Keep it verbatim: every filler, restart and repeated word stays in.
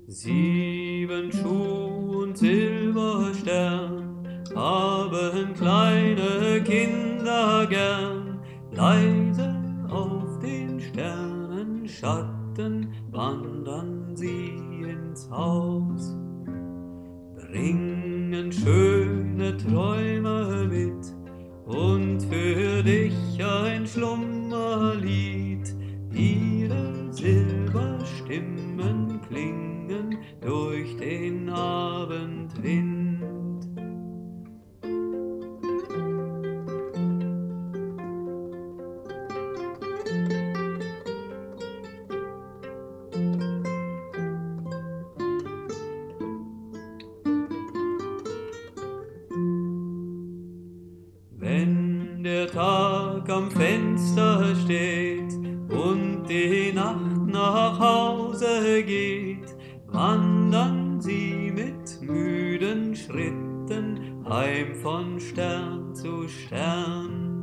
Sieben Schuh und Silberstern haben kleine Kinder gern. Leise auf den Sternenschatten wandern sie ins Haus, bringen schöne Träume mit und für dich ein Schlummerlied. Ihre Silberstimmen klingen durch den Abendwind. Wenn der Tag am Fenster steht und die Nacht nach Hause geht, wandern sie mit müden Schritten heim von Stern zu Stern.